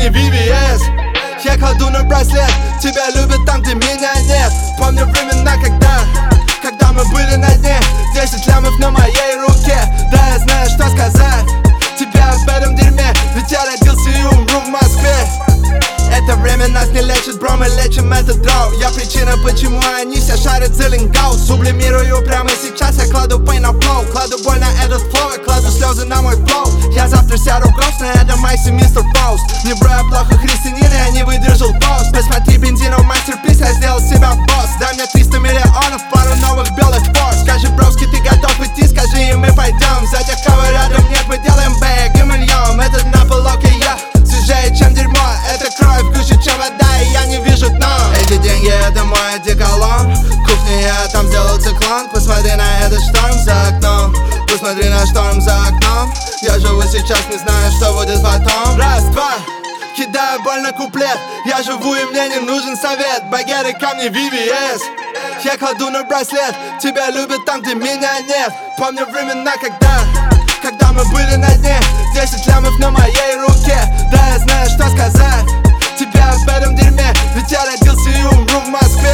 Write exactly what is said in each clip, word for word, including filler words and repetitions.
камни ви ви эс. Я кладу на браслет, тебя любят там, где меня нет. Помню времена, когда, когда мы были на дне. Десять лямов на моей руке, да я знаю, что сказать тебя об этом дерьме, ведь я родился и умру в Москве. Это время нас не лечит, бро, мы лечим этот дроу. Я причина, почему они все шарят за лингау. Сублимирую прямо сейчас, я кладу pain на флоу. Кладу боль на этот флоу, я кладу слезы на мой флоу. Я завтра сяду грустно, это Майси, мистер Фауст. Не бро, я плохо христианин, я не выдержал пост. Посмотри, бензинов мастерпис, я сделал себя босс. Дай мне триста миллионов, пару новых белых форс. Скажи, броски, ты готов идти, скажи, и мы пойдем. За тех, кого рядом нет, мы делаем бэг и мы льем. Этот на полоке я свежее, чем дерьмо. Это кровь гуще, чем вода, и я не вижу дна. Эти деньги, это мой одеколон. Кухня, я там сделал циклон. Посмотри на этот шторм за окном. Посмотри на шторм за окном. Я живу сейчас, не знаю, что будет потом. Раз, два, кидаю боль на куплет. Я живу, и мне не нужен совет. Багеты, камни, ви ви эс. Я кладу на браслет, тебя любят там, где меня нет. Помню времена, когда, когда мы были на дне. Десять лямов на моей руке, да я знаю, что сказать тебя об этом дерьме, ведь я родился и умру в Москве.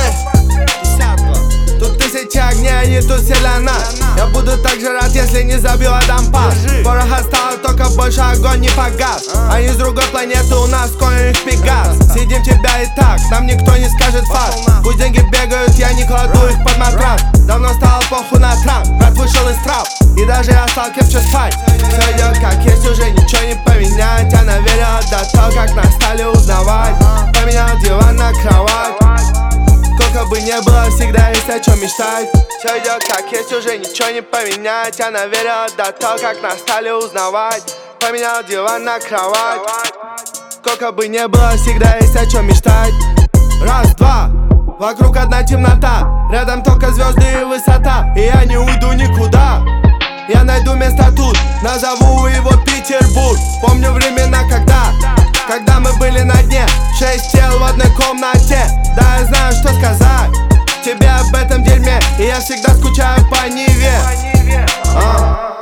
Тут тысячи огней, не тут селена. Я буду так же рад, если не забил Адам Пас. Пороха стало, только больше огонь не погас. Они с другой планеты, у нас конь их пегас. Съедим тебя и так, нам никто не скажет факт. Пусть деньги бегают, я не кладу их под матрас. Давно стало похуй на трап, брат вышел из трап. И даже я стал крепче спать. Все идет как есть, уже ничего не поменять. Она верила до того, как нас стали узнавать. Поменял диван на кровать. Сколько бы не было, всегда есть о чем мечтать. Все идет как есть, уже ничего не поменять. Она верила до того, как нас стали узнавать. Поменял диван на кровать. Сколько бы не было, всегда есть о чем мечтать. Раз, два, вокруг одна темнота. Рядом только звезды и высота. И я не уйду никуда. Я найду место тут, назову его Петербург. Помню времена, когда, когда мы были на дне. Шесть тел в одной комнате. Да, я знаю, что сказать тебе об этом дерьме. И я всегда скучаю по Ниве. а.